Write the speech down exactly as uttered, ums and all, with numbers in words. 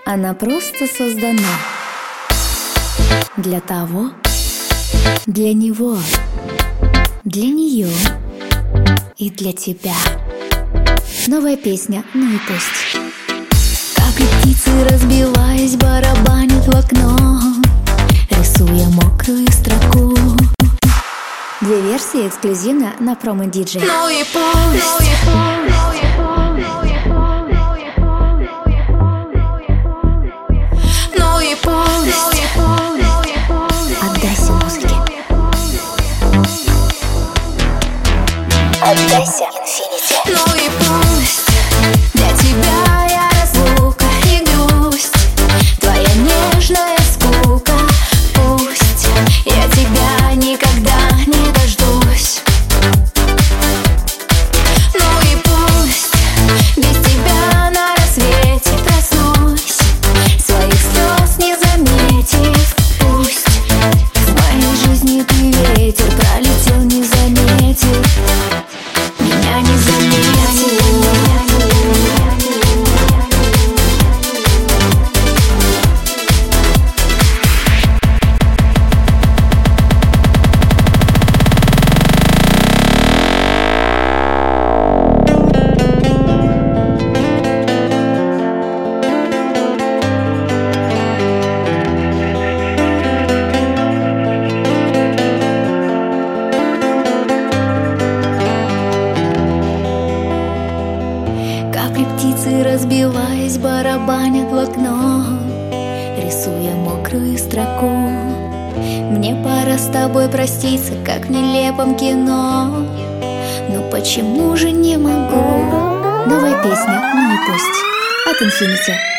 Она просто создана для того, для него, для нее и для тебя. Новая песня, ну и пусть. Капли птицы, разбиваясь, барабанят в окно, рисуя мокрую строку. Две версии эксклюзивно на промо-диджей. Ну и пусть. Ну и пусть. Отдайся музыке. Отдайся инфинити. Ну и пусть. Для тебя я разлука и грусть, твоя нежная скука. Пусть я тебя никогда не дождусь. Ну и пусть без тебя на рассвете проснусь, своих слез не заметив. Пусть в моей жизни ты ветер, пролетел, не заметив. Меня не заметил. Капли птицы, разбиваясь, барабанят в окно, рисуя мокрую строку. Мне пора с тобой проститься, как в нелепом кино. Но почему же не могу? Новая песня, ну и пусть. От инфинити.